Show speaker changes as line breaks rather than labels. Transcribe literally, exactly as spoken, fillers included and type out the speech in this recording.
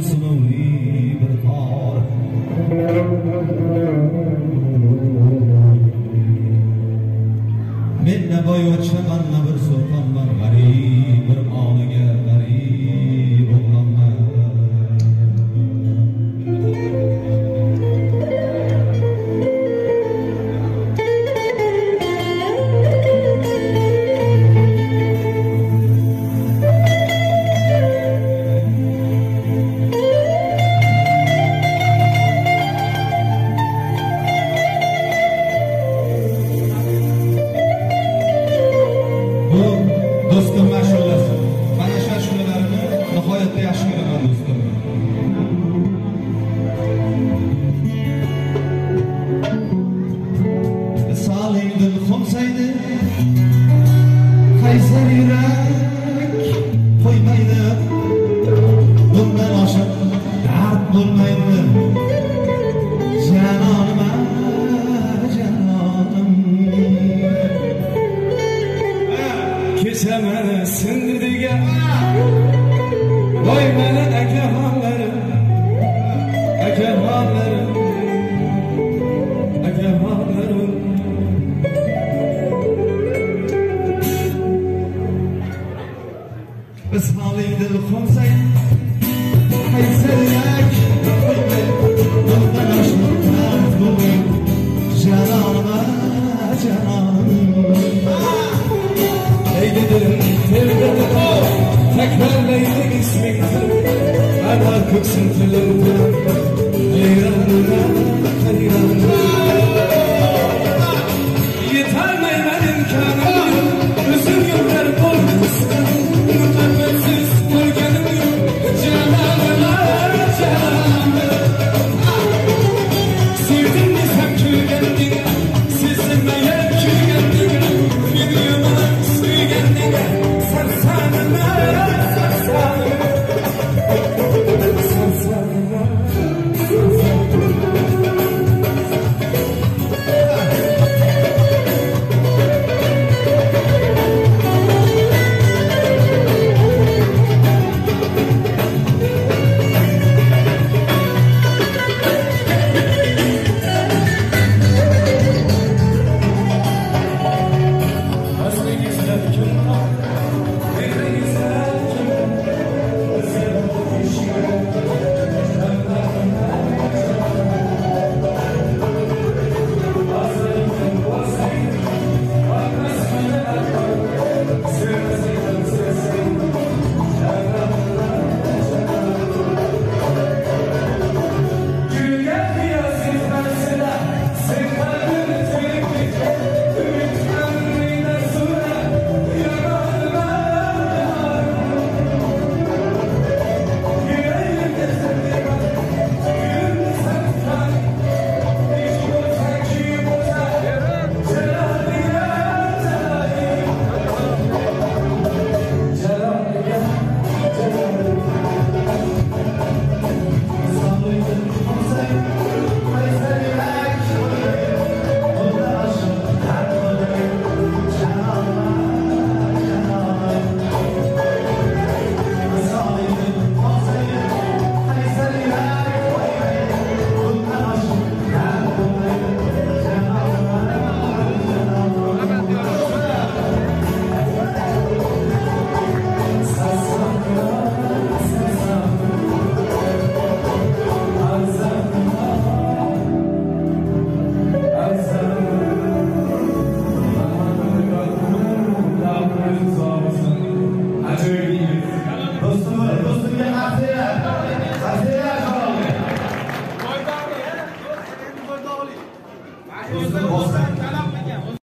sunuvli bir qor menna boyvachcha manna bir sultonman g'arib bir oniga g'arib o'g'lonman do'stim mashulasi mana shu ashulalarini nihoyatda yaxshi ko'raman do'stim. Saling dil qo'msaydi qaysar yurak qo'ymaydi bundan oshiq dard bo'lmaydi janonim janonim kecha meni sindi degan voy meni akaxonlarim akaxonlarim akaxonlarim biz haling dil qo'msay qaysarlik bundan oshiq dard bo'lmaydi janonim janonim Leydi dilim tevbede o tekrarlaydı ismini ana köksün tilim tilim Leyla